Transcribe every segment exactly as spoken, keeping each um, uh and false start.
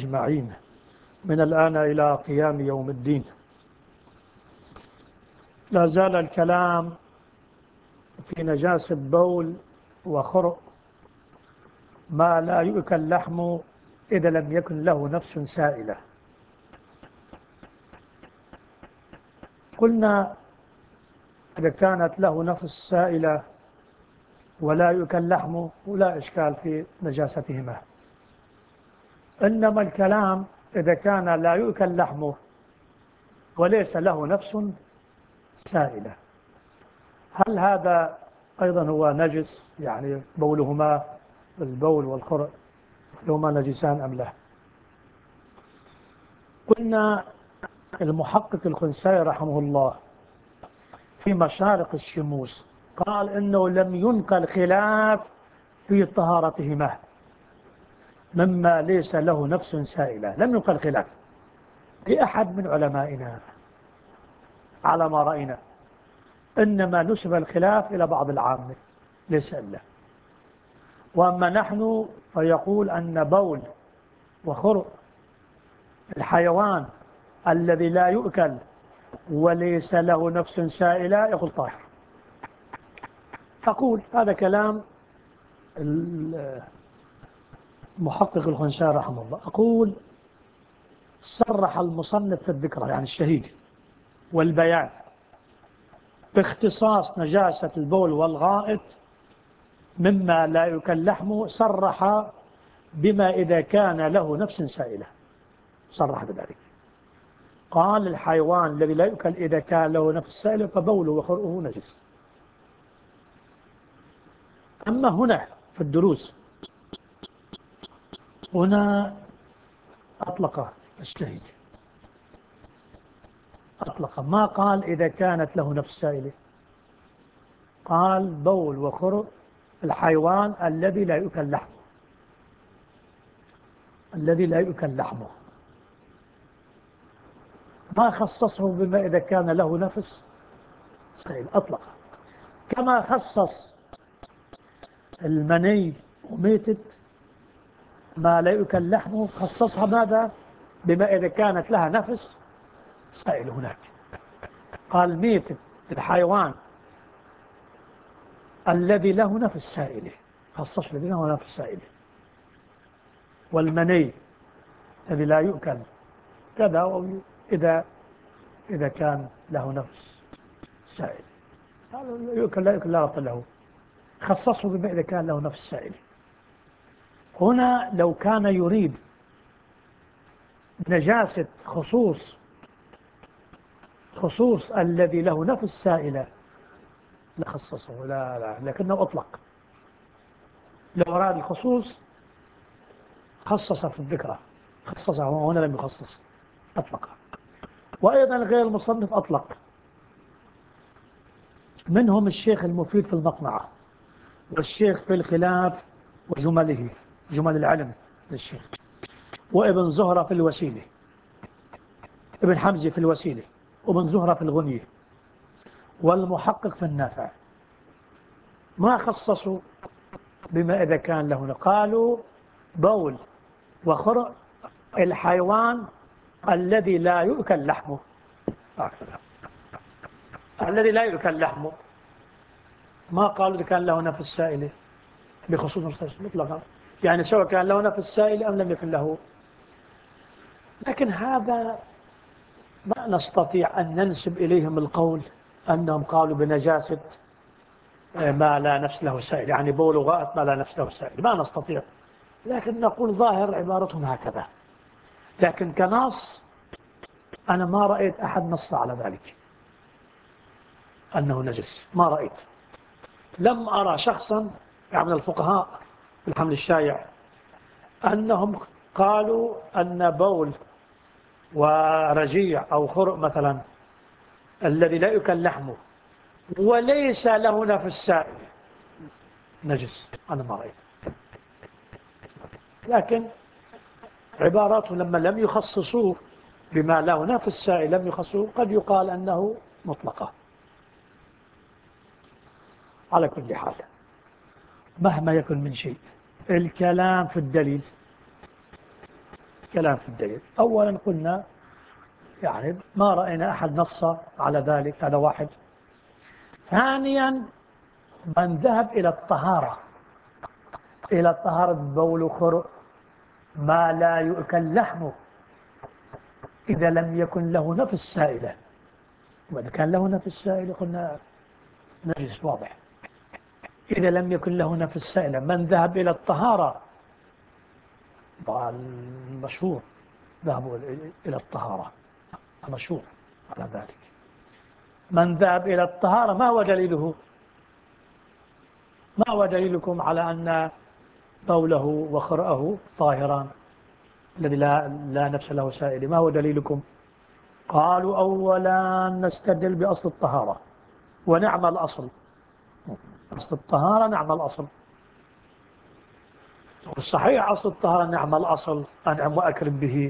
أجمعين من الآن إلى قيام يوم الدين. لا زال الكلام في نجاسة بول وخرق ما لا يؤكل لحمه إذا لم يكن له نفس سائلة. قلنا إذا كانت له نفس سائلة ولا يؤكل لحمه ولا إشكال في نجاستهما، إنما الكلام إذا كان لا يؤكل لحمه وليس له نفس سائلة، هل هذا أيضا هو نجس؟ يعني بولهما البول والخرق هما نجسان أم لا؟ قلنا المحقق الخنسائي رحمه الله في مشارق الشموس قال إنه لم ينقل خلاف في طهارتهما مما ليس له نفس سائلة، لم ينقل خلاف لأحد من علمائنا على ما رأينا، إنما نسب الخلاف إلى بعض العامة ليس إلا. وأما نحن فيقول أن بول وخرق الحيوان الذي لا يؤكل وليس له نفس سائلة يقول طاهر. أقول هذا كلام المحقق الخنسائي رحمه الله. أقول صرح المصنف في الذكرى يعني الشهيد والبيان باختصاص نجاسة البول والغائط مما لا يؤكل لحمه، صرح بما إذا كان له نفس سائلة، صرح بذلك. قال الحيوان الذي لا يؤكل إذا كان له نفس سائلة فبوله وخرقه نجس. أما هنا في الدروس هنا أطلق الشهيد، أطلق ما قال إذا كانت له نفس سائلة، قال بول وخرق الحيوان الذي لا يؤكل لحمه، الذي لا يؤكل لحمه، ما خصصه بما إذا كان له نفس سائل، أطلق. كما خصص المني وميتة ما لا يؤكل لحمه، خصصها ماذا؟ بما إذا كانت لها نفس سائل. هناك قال ميتة الحيوان الذي له نفس سائلة، خصص الذي له نفس سائلة، والمني الذي لا يؤكل كذا، أو إذا إذا كان له نفس سائل يؤكل لا يؤكل لا ربط له، خصصه بما إذا كان له نفس سائل. هنا لو كان يريد نجاسة خصوص خصوص الذي له نفس سائلة لخصصه، لا لا لكنه أطلق. لو أراد الخصوص خصص في الذكرى، خصصه هنا لم يخصص، أطلق. وأيضا غير المصنف أطلق، منهم الشيخ المفيد في المقنعة، والشيخ في الخلاف وجمله جمل العلم للشيخ، وابن زهرة في الوسيلة، ابن حمزة في الوسيلة، وابن زهرة في الغنية، والمحقق في النافع، ما خصصوا بما إذا كان له. قالوا بول وخرق الحيوان الذي لا يؤكل لحمه، الذي لا يؤكل لحمه، ما قالوا إذا كان له نفس سائلة بخصوص مطلقا، يعني سواء كان له نفس سائلة أم لم يكن له. لكن هذا ما نستطيع أن ننسب إليهم القول أنهم قالوا بنجاسة ما لا نفس له سائل، يعني بول وغائط ما لا نفس له سائل، ما نستطيع. لكن نقول ظاهر عبارتهم هكذا، لكن كنص أنا ما رأيت أحد نص على ذلك أنه نجس، ما رأيت. لم أرى شخصا يعني من الفقهاء الحمل الشايع أنهم قالوا أن بول ورجيع أو خرق مثلا الذي لا يؤكل لحمه وليس له نفس سائل نجس، أنا ما رأيت. لكن عباراتهم لما لم يخصصوه بما له نفس سائل لم يخصصوه، قد يقال أنه مطلقة. على كل حال مهما يكن من شيء، الكلام في الدليل كلام في الدليل. أولا قلنا يعني ما رأينا أحد نص على ذلك، هذا واحد. ثانيا من ذهب إلى الطهارة، إلى طهارة بول وخرق ما لا يؤكل لحمه إذا لم يكن له نفس سائلة. وإذا كان له نفس سائلة قلنا نجس واضح. إذا لم يكن له نفس سائلة من ذهب إلى الطهارة، المشهور ذهبوا إلى الطهارة، مشهور على ذلك. من ذهب إلى الطهارة ما هو دليله؟ ما هو دليلكم على أن بوله وخرأه طاهران الذي لا, لا نفس له سائل؟ ما هو دليلكم؟ قالوا أولا نستدل بأصل الطهارة ونعم الأصل. أصل الطهارة نعم الأصل، صحيح أصل الطهارة نعم الأصل، أنعم وأكرم به،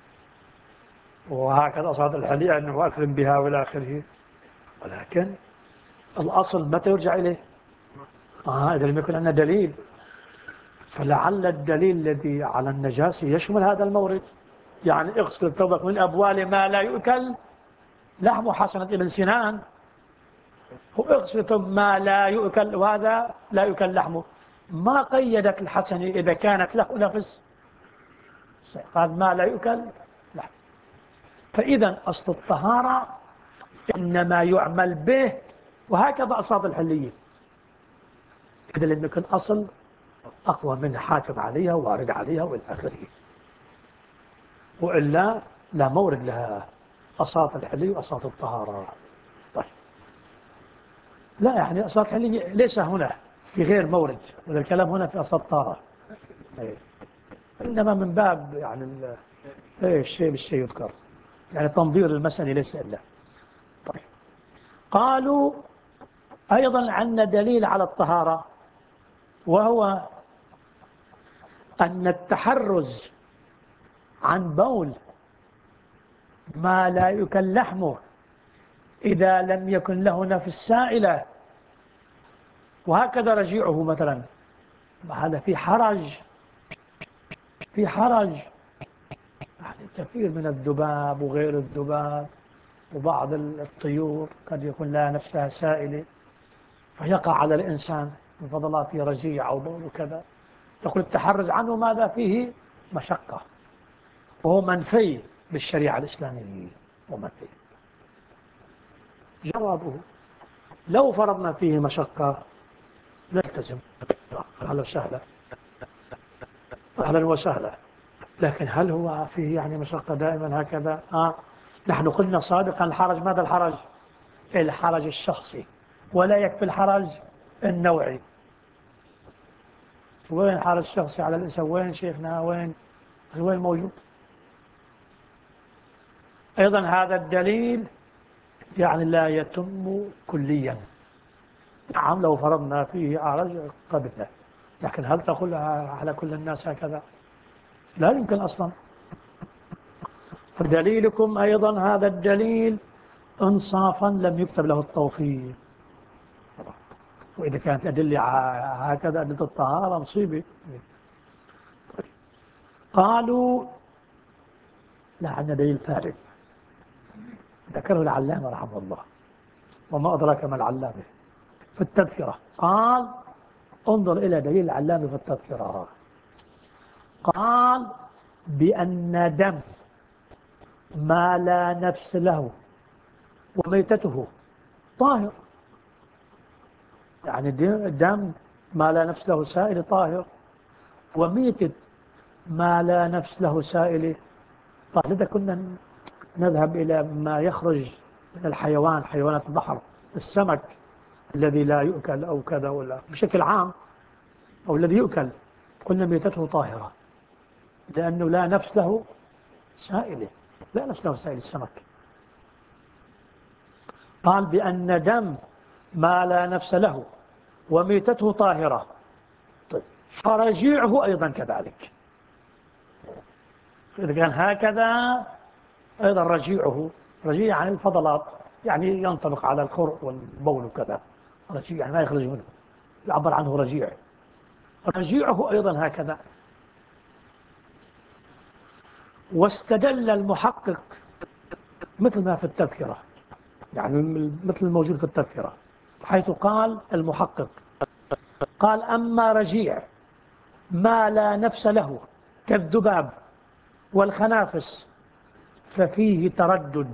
وهكذا أصعد الحلية أنعم وأكرم بها والى آخره. ولكن الأصل متى يرجع إليه؟ آه إذا لم يكن عندنا دليل، فلعل الدليل الذي على النجاسة يشمل هذا المورد. يعني اغسل ثوبك من أبوال ما لا يؤكل لحمه، حسنة ابن سنان. واغسل ثوب ما لا يؤكل، وهذا لا يؤكل لحمه. ما قيدت الحسنة إذا كانت له نفس، قال ما لا يؤكل لحمه. فإذا أصل الطهارة إنما يعمل به، وهكذا أصاب الحلية إذا لم يكن أصل أقوى من حاكم عليها وارد عليها والى آخره، وإلا لا مورد لها أصاف الحلي وأصاف الطهارة. طيب لا يعني أصاف الحلي ليس هنا في غير مورد، وذا الكلام هنا في أصاف الطهارة، إنما من باب يعني الشيء بالشيء يذكر، يعني تنظير المسألة ليس إلا. طيب قالوا أيضا عندنا دليل على الطهارة، وهو أن التحرز عن بول ما لا يؤكل لحمه إذا لم يكن له نفس سائلة، وهكذا رجيعه مثلا، هذا في حرج، في حرج يعني كثير من الذباب وغير الذباب وبعض الطيور قد يكون لها نفسها سائلة فيقع على الإنسان من فضلاته رجيع أو بول وكذا، يقول التحرز عنه ماذا فيه مشقة، وهو منفي بالشريعة الإسلامية، ومنفي. جوابه لو فرضنا فيه مشقة نلتزم، أهلا وسهلا، أهلا وسهلا. لكن هل هو فيه يعني مشقة دائما هكذا؟ آه نحن قلنا سابقا الحرج، ماذا الحرج؟ الحرج الشخصي، ولا يكفي الحرج النوعي. وين الحرج الشخصي على الإنسان؟ وين شيخنا؟ وين وين موجود؟ أيضا هذا الدليل يعني لا يتم كليا. نعم لو فرضنا فيه حرج قبلنا، لكن هل تقول على كل الناس هكذا؟ لا يمكن أصلا. فدليلكم أيضا هذا الدليل انصافا لم يكتب له التوفيق، وإذا كانت أدلة هكذا أدلة الطهارة مصيبة. قالوا لا عندنا دليل ثالث ذكره العلامة رحمه الله، وما أدراك ما العلامة في التذكرة. قال انظر إلى دليل العلامة في التذكرة، قال بأن دم ما لا نفس له وميتته طاهر. يعني الدم ما لا نفس له سائل طاهر، وميتة ما لا نفس له سائل طاهر. إذا كنا نذهب إلى ما يخرج من الحيوان، حيوانات البحر، السمك الذي لا يؤكل أو كذا، ولا بشكل عام أو الذي يؤكل، قلنا ميتته طاهرة لأنه لا نفس له سائل، لا نفس له سائل السمك. قال بأن دم ما لا نفس له وميتته طاهرة. طيب فرجيعه أيضا كذلك، إذا كان هكذا أيضا رجيعه، رجيع عن الفضلات يعني ينطبق على الخرق والبول وكذا، رجيع يعني ما يخرج منه، يعبر عنه رجيع. رجيعه أيضا هكذا. واستدل المحقق مثل ما في التذكرة، يعني مثل الموجود في التذكرة، حيث قال المحقق قال: أما رجيع ما لا نفس له كالذباب والخنافس ففيه تردد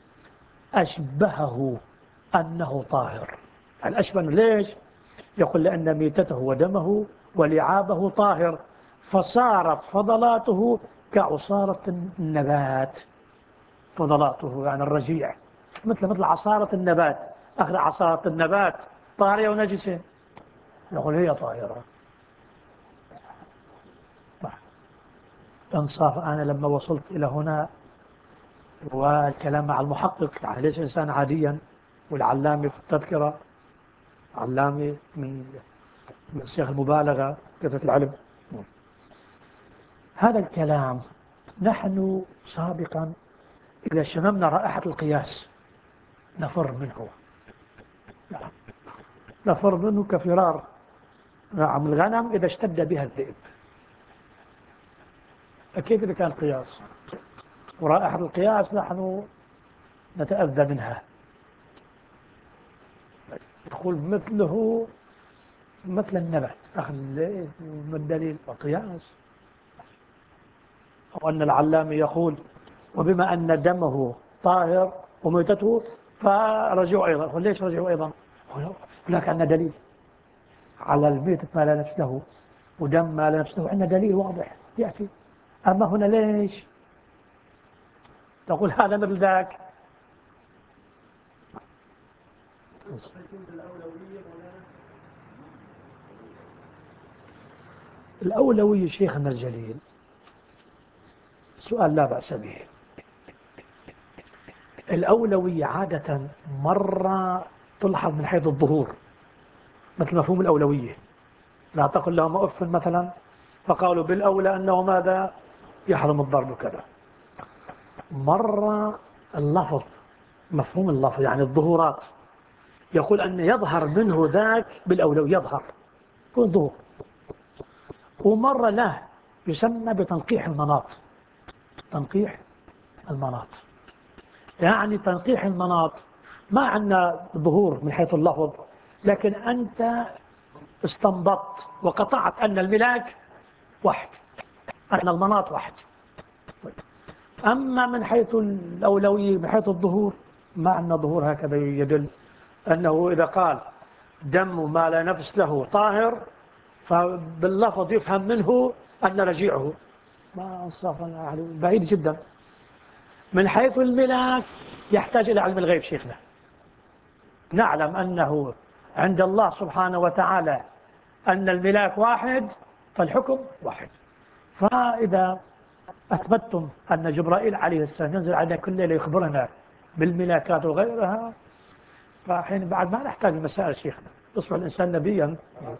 أشبهه أنه طاهر. يعني أشبه ليش؟ يقول لأن ميتته ودمه ولعابه طاهر، فصارت فضلاته كعصارة النبات. فضلاته يعني الرجيع مثل مثل عصارة النبات. أخذ عصارة النبات طاهرة ونجسة؟ يقول هي طاهرة. انصاف. أنا لما وصلت إلى هنا والكلام مع المحقق، يعني ليس إنسان عاديا، والعلامي في التذكرة علامي من من صيغ المبالغة كثرة العلم. هذا الكلام نحن سابقا إذا شممنا رائحة القياس نفر منه، نفر منه كفرار نعم الغنم إذا اشتد بها الذئب. أكيد إذا كان قياس ورائحة القياس نحن نتأذى منها. يقول مثله مثل النبات، أخذ من الدليل القياس. أو أن العلامي يقول: وبما أن دمه طاهر وميتته فرجعوا أيضا. وليش رجعوا أيضا؟ هناك عندنا دليل على الميتة ما لا نفس له ودم ما لا نفس له، عندنا دليل واضح يأتي. أما هنا ليش تقول هذا مثل ذاك؟ الأولوية شيخنا الجليل سؤال لا بأس به. الأولوية عادة مرة تلحظ من حيث الظهور، مثل مفهوم الأولوية. لا تقل لهم أف مثلا فقالوا بالأولى أنه ماذا يحرم الضرب كذا. مرة اللفظ، مفهوم اللفظ يعني الظهورات، يقول أن يظهر منه ذاك بالأولوية، يظهر يكون ظهور. ومرة لا، يسمى بتنقيح المناط. تنقيح المناط يعني تنقيح المناط ما عندنا ظهور من حيث اللفظ، لكن أنت استنبطت وقطعت أن الملاك واحد، أن المناط واحد. أما من حيث الأولوية من حيث الظهور ما عندنا ظهور هكذا يدل أنه إذا قال دم ما لا نفس له طاهر فباللفظ يفهم منه أن رجيعه. ما أنصافنا بعيد جدا. من حيث الملاك يحتاج إلى علم الغيب شيخنا. نعلم أنه عند الله سبحانه وتعالى أن الملاك واحد فالحكم واحد. فإذا أثبتتم أن جبرائيل عليه السلام ينزل علينا كل ليلة يخبرنا بالملاكات وغيرها، فحين بعد ما نحتاج المسائل شيخنا، يصبح الإنسان نبيا.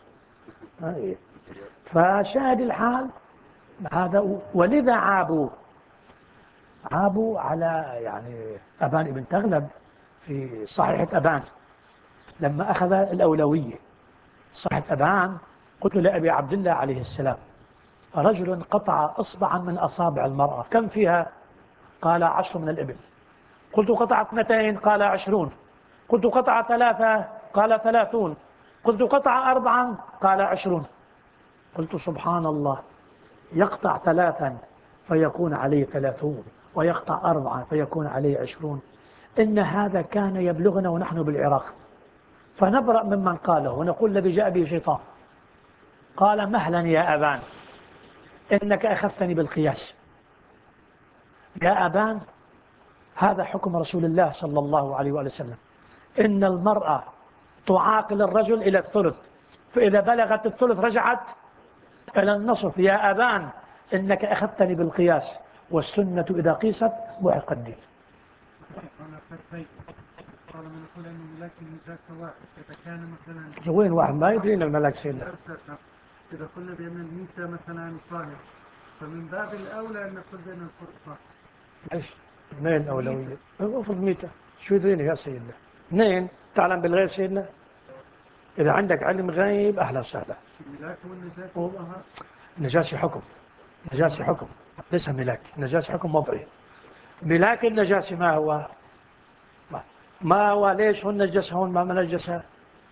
فشاهد الحال هذا. ولذا عابوا عابوا على يعني أبان ابن تغلب في صحيحة أبان لما أخذ الأولوية. صحيحة أبان قلت لأبي عبد الله عليه السلام: رجل قطع إصبعا من أصابع المرأة كم فيها؟ قال: عشر من الإبل. قلت: قطع اثنتين؟ قال: عشرون. قلت: قطع ثلاثة؟ قال: ثلاثون. قلت: قطع أربعا؟ قال: عشرون. قلت: سبحان الله، يقطع ثلاثا فيكون عليه ثلاثون، ويقطع أربعا فيكون عليه عشرون. إن هذا كان يبلغنا ونحن بالعراق، فنبرأ ممن قاله ونقول الذي جاء به شيطان. قال: مهلا يا أبان، إنك أخذتني بالقياس. يا أبان، هذا حكم رسول الله صلى الله عليه وآله وسلم، إن المرأة تعاقل الرجل إلى الثلث، فإذا بلغت الثلث رجعت إلى النصف. يا أبان، إنك أخذتني بالقياس، والسنة إذا قيست محق الدين. قال من يقول أن الملاك النجاسة واحد، إذا كان مثلا وين واحد ما يدرينا الملاك سيدنا؟ إذا قلنا بأن الميتة مثلا طاهر، فمن باب الأولى أن نقول بأن الفرق طاهر. ايش؟ اثنين الأولوية. افرض ميتة، شو يدرينا يا سيدنا؟ اثنين، تعلم بالغيب سيدنا؟ إذا عندك علم غيب أهلا وسهلا. الملاك والنجاسة طهر. نجاسي حكم، نجاسي حكم ليس ملاك، النجاسة حكم وضعي. ملاك النجاسة ما هو؟ ما هو ليش هون نجس هون ما نجس؟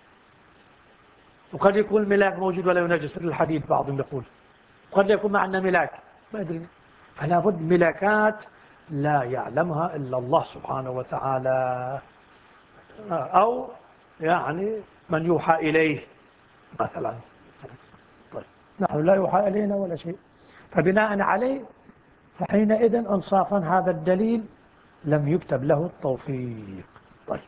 وقد يكون الملاك موجود ولا ينجس مثل الحديد بعضهم يقول، وقد يكون معنا ملاك ما أدري. فلا بد ملاكات لا يعلمها إلا الله سبحانه وتعالى، أو يعني من يوحى إليه مثلا. طيب. نحن لا يوحى إلينا ولا شيء، فبناء عليه فحينئذ انصافا هذا الدليل لم يكتب له التوفيق. طيب.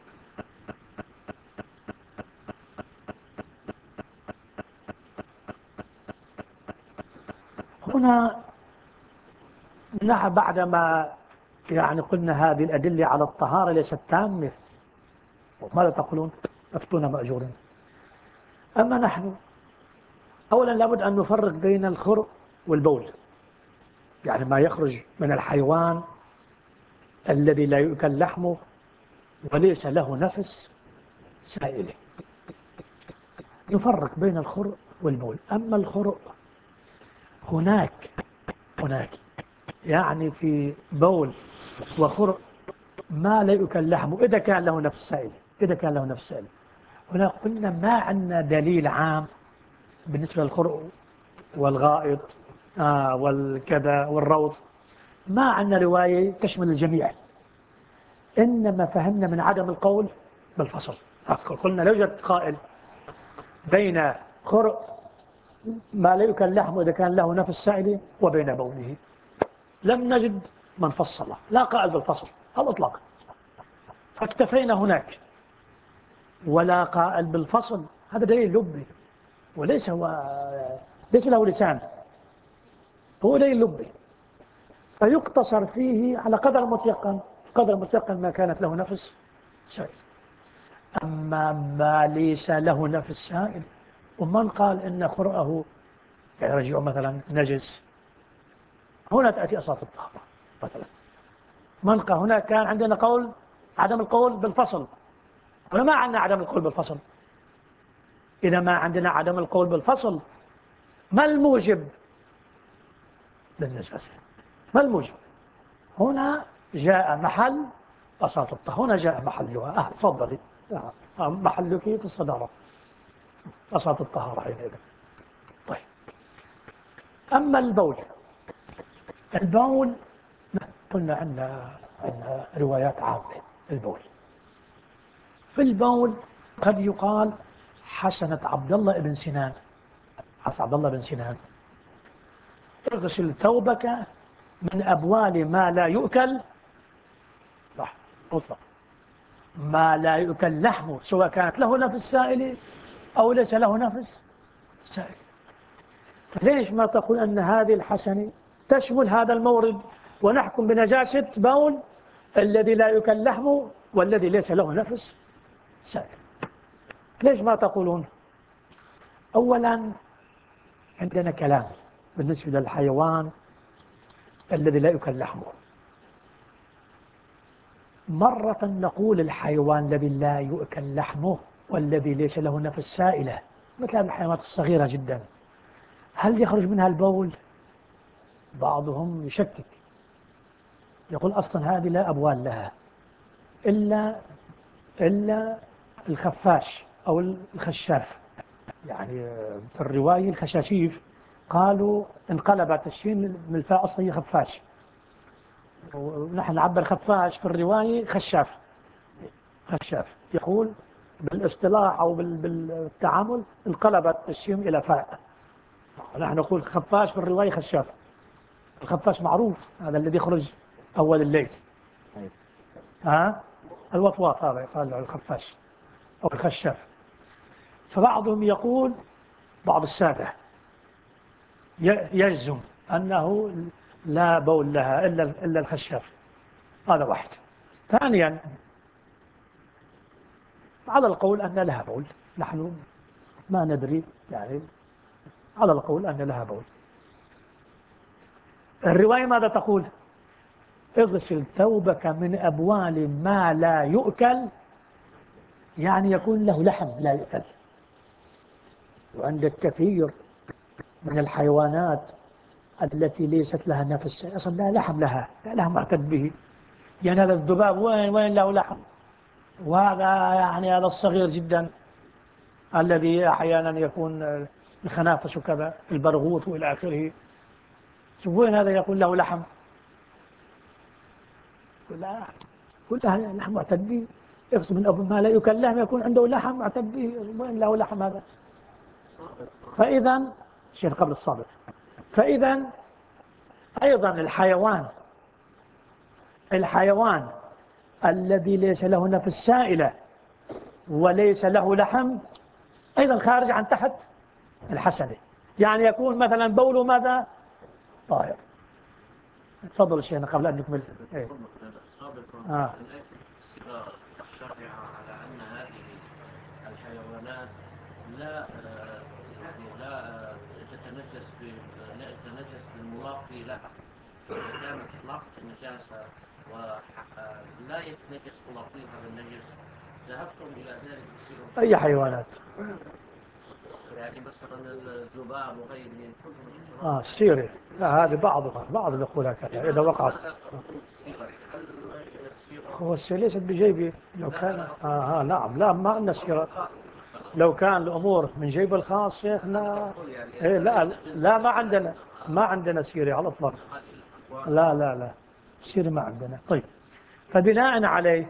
هنا نحن بعدما يعني قلنا هذه الأدلة على الطهارة ليست تامة، ماذا تقولون؟ أفتونا مأجورين. أما نحن أولا لابد أن نفرق بين الخرق والبول، يعني ما يخرج من الحيوان الذي لا يؤكل لحمه وليس له نفس سائله، نفرق بين الخرق والبول. أما الخرق هناك هناك يعني في بول وخرق ما لا يؤكل لحمه إذا كان له نفس سائله، إذا كان له نفس سائله. هنا قلنا ما عندنا دليل عام بالنسبة للخرق والغائط آه والكذا والروض، ما عندنا رواية تشمل الجميع، إنما فهمنا من عدم القول بالفصل. قلنا لا يوجد قائل بين خرق ما لا يؤكل لحمه إذا كان له نفس سائله وبين بوله، لم نجد من فصله، لا قائل بالفصل على الإطلاق، فاكتفينا هناك. ولا قائل بالفصل هذا دليل لبي، وليس هو ليس له لسان، هو دليل لبي، فيقتصر فيه على قدر المتيقن، قدر المتيقن ما كانت له نفس سائل. أما ما ليس له نفس سائل، ومن قال إن خرأه يرجع مثلا نجس، هنا تأتي أساس الطهارة مثلا. من قال هنا كان عندنا قول عدم القول بالفصل، هنا ما عندنا عدم القول بالفصل. إذا ما عندنا عدم القول بالفصل، ما الموجب للنجاسة؟ ما الموجب؟ هنا جاء محل أساس الطهارة، هنا جاء محلها. أه تفضلي، أه. محلك في الصدارة أساس الطهارة حينئذ. طيب. أما البول، البول قلنا عندنا عندنا روايات عامة. البول في البول قد يقال حسنة عبد الله بن سنان، حسن عبد الله بن سنان: اغسل ثوبك من أبوال ما لا يؤكل، صح مطلق، ما لا يؤكل لحمه، سواء كانت له نفس سائل أو ليس له نفس سائل. ليش ما تقول أن هذه الحسنة تشمل هذا المورد ونحكم بنجاسة بول الذي لا يؤكل لحمه والذي ليس له نفس سائل؟ ليش ما تقولون؟ أولا عندنا كلام بالنسبة للحيوان الذي لا يؤكل لحمه. مرة نقول الحيوان الذي لا يؤكل لحمه والذي ليس له نفس سائلة، مثل الحيوانات الصغيرة جدا، هل يخرج منها البول؟ بعضهم يشكك، يقول أصلا هذه لا أبوال لها إلا إلا الخفاش أو الخشاف. يعني في الرواية الخشاشيف قالوا انقلبت الشين من الفاء أصلا هي خفاش، ونحن نعبر خفاش في الرواية خشاف. خشاف يقول بالاصطلاح أو بالتعامل انقلبت الشين إلى فاء، نحن نقول خفاش في الرواية خشاف. الخفاش معروف هذا الذي يخرج أول الليل، ها الوطواط هذا يقال له الخفاش أو الخشاف. فبعضهم يقول، بعض السادة يجزم أنه لا بول لها إلا إلا الخشاف، هذا واحد. ثانيا على القول أن لها بول، نحن ما ندري، يعني على القول أن لها بول. الرواية ماذا تقول؟ اغسل ثوبك من أبوال ما لا يؤكل، يعني يكون له لحم لا يؤكل. وعندك كثير من الحيوانات التي ليست لها نفس أصلا لا لحم لها، لا لها معتد به. يعني هذا الذباب وين وين له لحم؟ وهذا يعني هذا الصغير جدا الذي أحيانا يكون الخنافس وكذا البرغوث وإلى آخره، شوف وين هذا يقول له لحم؟ لا، كلها لحم معتد به. يقصد من أبو ما لا يكل لحم يكون عنده لحم معتد به، وين له لحم هذا؟ فإذا شيء قبل الصابت. فإذا أيضا الحيوان الحيوان الذي ليس له نفس سائلة وليس له لحم أيضا خارج عن تحت الحسنة، يعني يكون مثلا بوله ماذا؟ طاهر. تفضل الشيخ قبل أن نكمل. إيه؟ آه. الشرع على أن هذه الحيوانات لا يعني لا تتنجس لا تتنجس بالملاقي لها، إذا كانت لاقت النجاسة ولا يتنجس ملاقيها بالنجس ذهبتم إلى ذلك تصيروا أي حيوانات؟ يعني مثلا الذباب وغيره آه السيرة، لا هذه بعضها بعض الأخوة هكذا إذا وقعت. هو السيرة ليست بجيبي لو كان آه, آه نعم، لا ما عندنا سيرة. لو كان الأمور من جيب الخاص شيخنا إيه لا لا ما عندنا ما عندنا سيرة على الإطلاق. لا لا لا سيرة ما عندنا. طيب فبناء عليه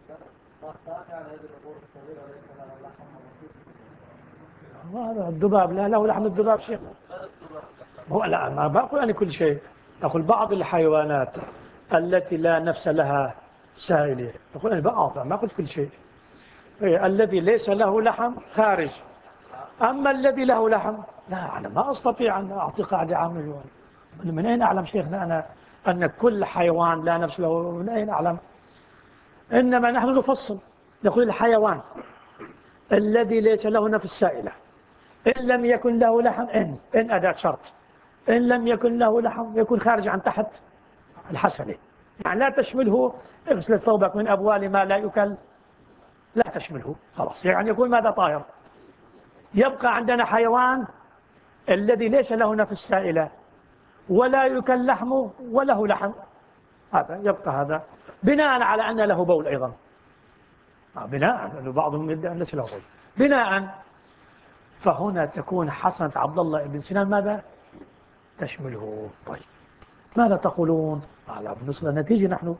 هذا الذباب لا له لحم الذباب شيخ. هو لا ما بقول أنا كل شيء، أقول بعض الحيوانات التي لا نفس لها سائلة، أقول أنا بعض ما قلت كل شيء. إيه الذي ليس له لحم خارج، أما الذي له لحم لا، أنا ما أستطيع أن أعطي قاعدة عامة. من أين أعلم شيخنا أنا أن كل حيوان لا نفس له؟ من أين أعلم؟ إنما نحن نفصل نقول الحيوان الذي ليس له نفس سائلة إن لم يكن له لحم، إن إن أداة شرط، إن لم يكن له لحم يكون خارج عن تحت الحسنة، يعني لا تشمله اغسل ثوبك من أبوال ما لا يكل، لا تشمله خلاص، يعني يكون ماذا طاهر. يبقى عندنا حيوان الذي ليس له نفس سائلة ولا يكل لحمه وله لحم، هذا يبقى هذا بناء على أن له بول أيضا، بناء أنه بعضهم يدعي أن ليس له بول بناء. فهنا تكون حسنة عبد الله بن سنان ماذا تشمله. طيب ماذا تقولون على بالنسبة للنتيجة؟ نحن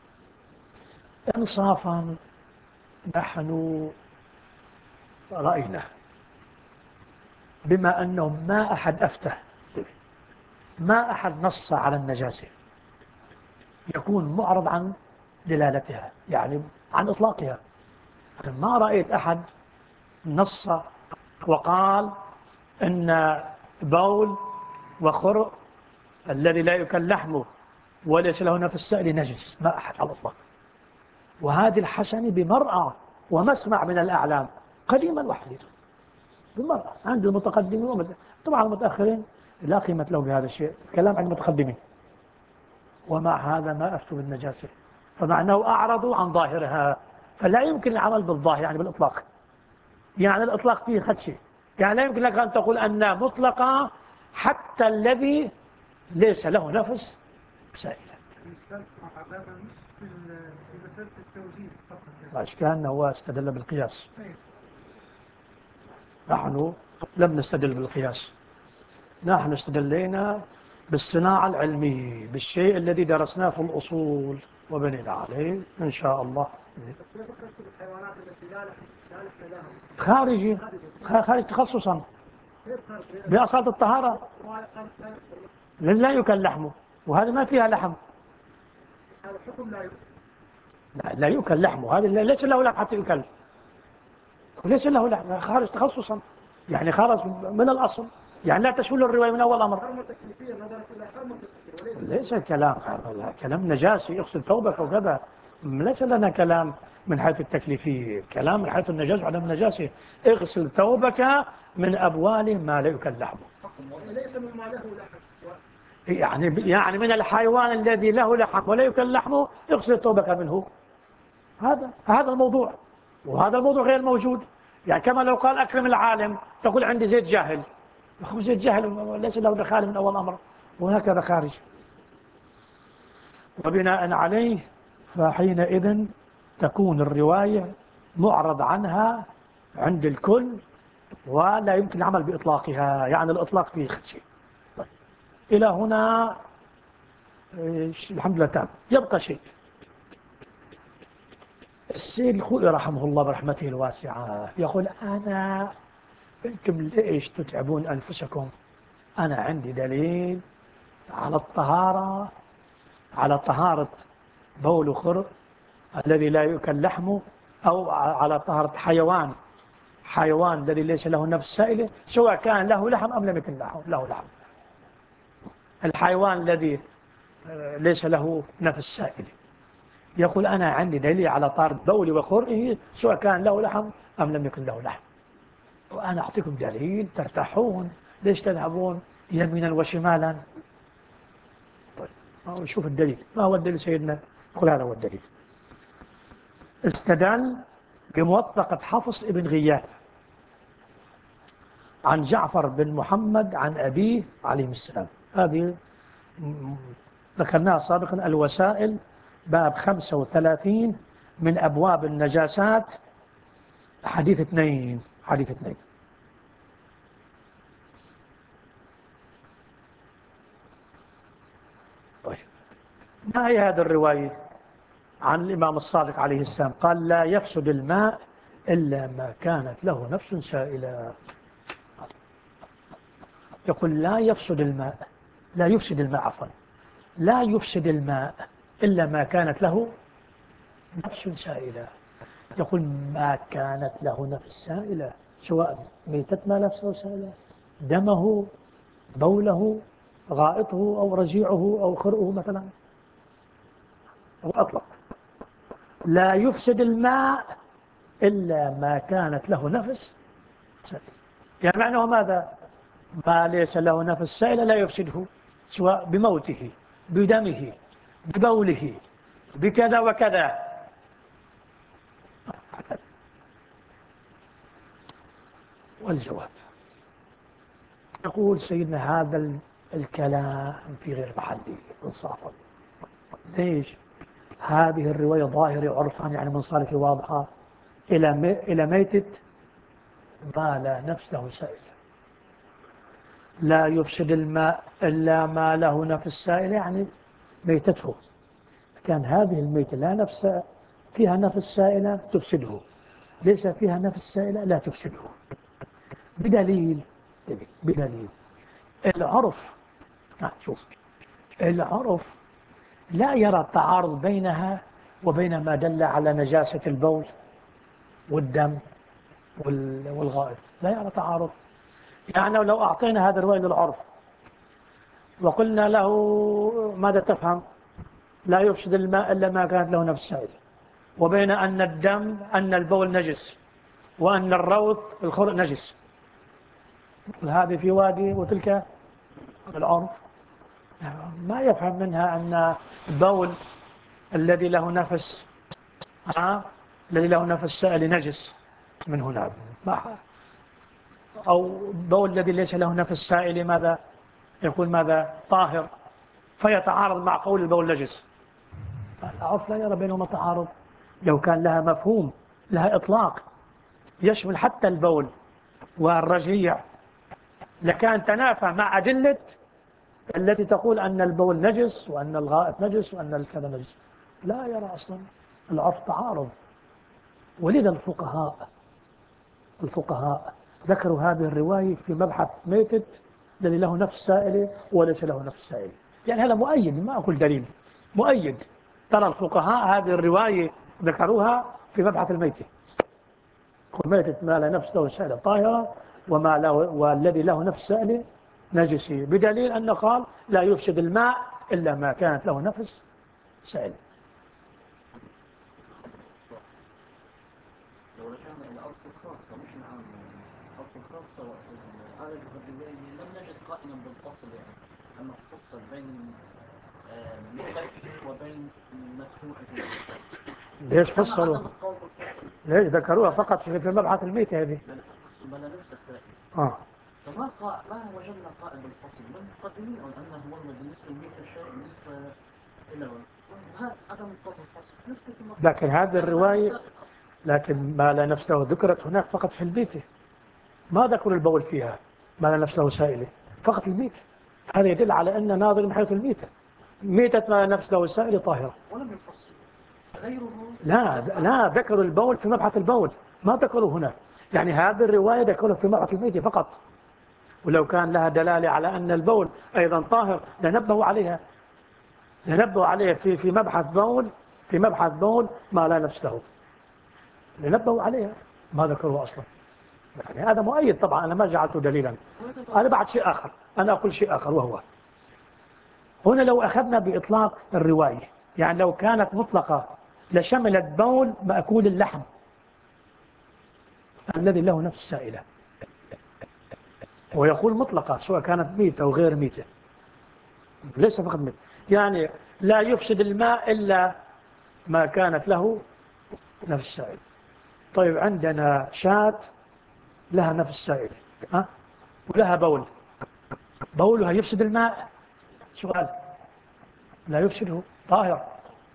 إنصافا نحن رأينا بما أنه ما أحد أفتى ما أحد نص على النجاسة يكون معرض عن دلالتها، يعني عن إطلاقها. ما رأيت أحد نص وقال إن بول وخرق الذي لا يكل لحمه وليس له نفس سائل نجس، ما أحد على الإطلاق. وهذه الحسنة بمرأى ومسمع من الأعلام قديما وحديثا، بمرأى عند المتقدمين. طبعا المتأخرين لا قيمة له بهذا الشيء، الكلام عن المتقدمين. ومع هذا ما أفتوا بالنجاسة، فمعناه أعرضوا عن ظاهرها، فلا يمكن العمل بالظاهر يعني بالإطلاق، يعني الإطلاق فيه خدشة، يعني لا يمكن لك أن تقول أن مطلقة حتى الذي ليس له نفس سائلة. الإشكال أنه هو استدل بالقياس، نحن لم نستدل بالقياس، نحن استدلينا بالصناعة العلمية، بالشيء الذي درسناه في الأصول وبنينا عليه إن شاء الله. خارجي خارج تخصصا بأصالة الطهارة لا يكل لحمه، وهذا ما فيها لحم، لا, لا يكل لحمه، هذا ليس له لحم حتى يكل، وليس له لحم، خارج تخصصا، يعني خارج من الأصل، يعني لا تشمل الرواية من أول أمر. ليس كلام كلام نجاسي يغسل ثوبك وكذا، ليس لنا كلام من حيث التكليفية، كلام من حيث النجاسة وعدم النجاسة. اغسل ثوبك من أبوال ما لا يكل لحمه، ليس مما له لحم، يعني يعني من الحيوان الذي له لحم ولا يكل لحمه اغسل ثوبك منه. هذا هذا الموضوع، وهذا الموضوع غير موجود. يعني كما لو قال أكرم العالم تقول عندي زيت جاهل، زيت جاهل ليس له دخال من أول أمر، وهكذا خارج. وبناء عليه فحينئذ تكون الرواية معرض عنها عند الكل ولا يمكن العمل بإطلاقها، يعني الإطلاق فيه شيء. طيب. إلى هنا الحمد لله تام. يبقى شيء. السيد الخوئي رحمه الله برحمته الواسعة يقول أنا أنتم ليش تتعبون أنفسكم؟ أنا عندي دليل على الطهارة، على طهارة بول وخرق الذي لا يؤكل لحمه، أو على طهارة حيوان حيوان الذي ليس له نفس سائلة، سواء كان له لحم أم لم يكن له لحم. الحيوان الذي ليس له نفس سائلة يقول أنا عندي دليل على طهارة بولي وخرقه سواء كان له لحم أم لم يكن له لحم، وأنا أعطيكم دليل ترتاحون، ليش تذهبون يمينا وشمالا؟ طيب شوف الدليل. ما هو الدليل سيدنا؟ يقول هذا هو الدليل. استدل بموثقة حفص ابن غياث عن جعفر بن محمد عن أبيه عليه السلام. هذه ذكرناها سابقا، الوسائل باب خمسة وثلاثين من أبواب النجاسات، حديث اثنين حديث اثنين. طيب ما هي هذه الرواية عن الإمام الصادق عليه السلام؟ قال لا يفسد الماء إلا ما كانت له نفس سائلة. يقول لا يفسد الماء، لا يفسد الماء عفوا لا يفسد الماء إلا ما كانت له نفس سائلة. يقول ما كانت له نفس سائلة، سواء ميتة ما نفسه سائلة، دمه، بوله، غائطه أو رجيعه أو خرؤه مثلا، أو أطلق. لا يفسد الماء إلا ما كانت له نفس سائلة. يعني معناه ماذا؟ ما ليس له نفس سائلة لا يفسده، سواء بموته، بدمه، ببوله، بكذا وكذا. والجواب يقول سيدنا هذا الكلام في غير محله انصافا. ليش؟ هذه الرواية ظاهرة عرفا، يعني من صالح واضحة، إلى مي... إلى ميتة ما لا نفس له سائلة. لا يفسد الماء إلا ما له نفس سائلة، يعني ميتته. كان هذه الميتة لا نفس فيها نفس سائلة تفسده، ليس فيها نفس سائلة لا تفسده. بدليل بدليل العرف. شوف العرف لا يرى التعارض بينها وبين ما دل على نجاسة البول والدم والغائط، لا يرى تعارض. يعني لو أعطينا هذا الرواية للعرف وقلنا له ماذا تفهم؟ لا يفسد الماء إلا ما كانت له نفس سائلة، وبين أن الدم أن البول نجس وأن الروث الخرق نجس، هذه في وادي وتلك العرف. ما يفهم منها أن البول الذي له نفس آه الذي له نفس سائل نجس من هنا، أو بول الذي ليس له نفس سائل ماذا يقول ماذا طاهر، فيتعارض مع قول البول نجس. العرف لا يرى بينهما تعارض. لو كان لها مفهوم، لها إطلاق يشمل حتى البول والرجيع، لكان تنافى مع أدلة التي تقول أن البول نجس وأن الغائط نجس وأن الكذا نجس. لا يرى أصلا العرف تعارض. ولذا الفقهاء الفقهاء ذكروا هذه الرواية في مبحث ميتة الذي له نفس سائلة وليس له نفس سائلة. يعني هذا مؤيد، ما أقول دليل، مؤيد. ترى الفقهاء هذه الرواية ذكروها في مبحث الميتة، ميتة ما لا نفس له سائلة طاهرة وما له والذي له نفس سائلة نجسي، بدليل أنه قال لا يفسد الماء إلا ما كانت له نفس سائلة. لو رجعنا إلى أرض الخاصة مش العامة، أرض الخاصة هذا الرواية لم نجد قائما بالفصل، يعني أنه فصل بين مكتفي وبين مدفوع. ليش فصلوا؟ ليش ذكروها فقط في مبحث الميتة هذه؟ بلا نفس السائل. آه. فما قا... ما وجدنا قائد بالفصل من المقدمين أو أنه هو بالنسبة لمئة شيء بالنسبة إلى هذا عدم الفصل الفصل نثبت المقصود. لكن هذه الرواية لكن ما لا نفس له ذكرت هناك فقط في الميتة، ما ذكر البول فيها، ما لا نفس له سائلة فقط الميتة. هذا يدل على أن ناظر من حيث الميتة، ميتة ما لا نفس له سائلة طاهرة. ولم يفصل غيره. لا لا ذكروا البول في مبحث البول، ما ذكروا هنا. يعني هذه الرواية ذكروا في مبحث الميتة فقط، ولو كان لها دلالة على أن البول أيضا طاهر لنبهوا عليها، لنبهوا عليها في في مبحث بول، في مبحث بول ما لا نفس له، لنبهوا عليها، ما ذكروه أصلا. يعني هذا مؤيد طبعا، أنا ما جعلته دليلا. أنا بعد شيء آخر، أنا أقول شيء آخر، وهو هنا لو أخذنا بإطلاق الرواية، يعني لو كانت مطلقة لشملت بول مأكول اللحم الذي له نفس سائلة، ويقول مطلقة سواء كانت ميتة أو غير ميتة، ليس فقط ميتة. يعني لا يفسد الماء إلا ما كانت له نفس سائلة. طيب عندنا شاة لها نفس سائلة ها؟ ولها بول، بولها يفسد الماء؟ سؤال. لا يفسده، طاهر.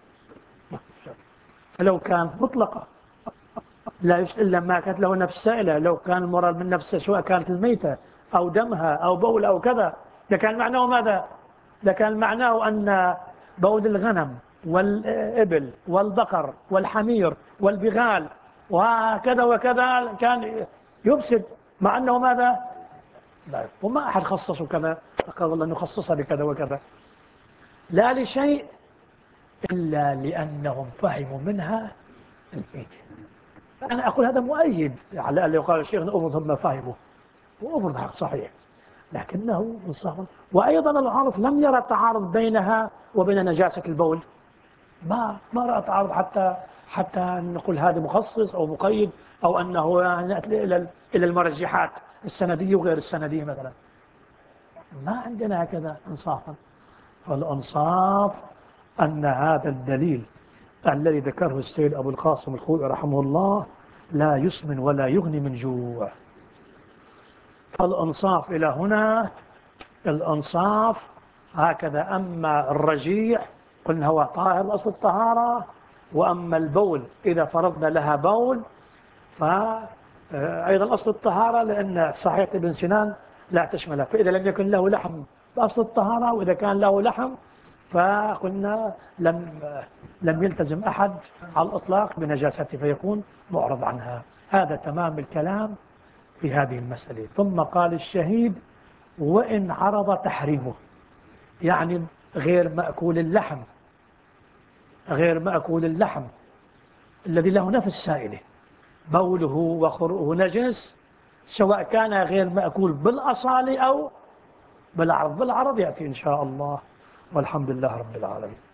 فلو كانت مطلقة لا يفسد إلا ما كانت له نفس سائلة، لو كان المراد من نفسه سواء كانت الميتة أو دمها أو بول أو كذا، لكان معناه ماذا؟ لكان معناه أن بول الغنم والإبل والبقر والحمير والبغال وكذا وكذا كان يفسد، مع أنه ماذا؟ لا، وما أحد خصصه كذا، قال والله نخصصها بكذا وكذا، لا لشيء إلا لأنهم فهموا منها الميتة. أنا أقول هذا مؤيد على اللي يقال الشيخ أمر ثم فهموا، وأمر حق صحيح، لكنه انصاف. وأيضا العرف لم يرى تعارض بينها وبين نجاسة البول، ما ما رأى تعارض حتى حتى نقول هذا مخصص أو مقيد، أو أنه نأتي إلى إلى المرجحات السندية وغير السندية مثلا، ما عندنا هكذا إنصافا. فالإنصاف أن هذا الدليل الذي ذكره السيد أبو القاسم الخوئي رحمه الله لا يسمن ولا يغني من جوع. فالإنصاف إلى هنا، الإنصاف هكذا. أما الرجيع قلنا هو طاهر أصل الطهارة، وأما البول إذا فرضنا لها بول فأيضا أصل الطهارة، لأن صحيح ابن سنان لا تشملها. فإذا لم يكن له لحم فأصل الطهارة، وإذا كان له لحم فقلنا لم لم يلتزم أحد على الإطلاق بنجاسته فيكون معرض عنها. هذا تمام الكلام في هذه المسألة. ثم قال الشهيد وإن عرض تحريمه، يعني غير مأكول اللحم، غير مأكول اللحم الذي له نفس سائله، بوله وخروه نجس، سواء كان غير مأكول بالأصالة أو بالعرض. بالعرض يأتي إن شاء الله، والحمد لله رب العالمين.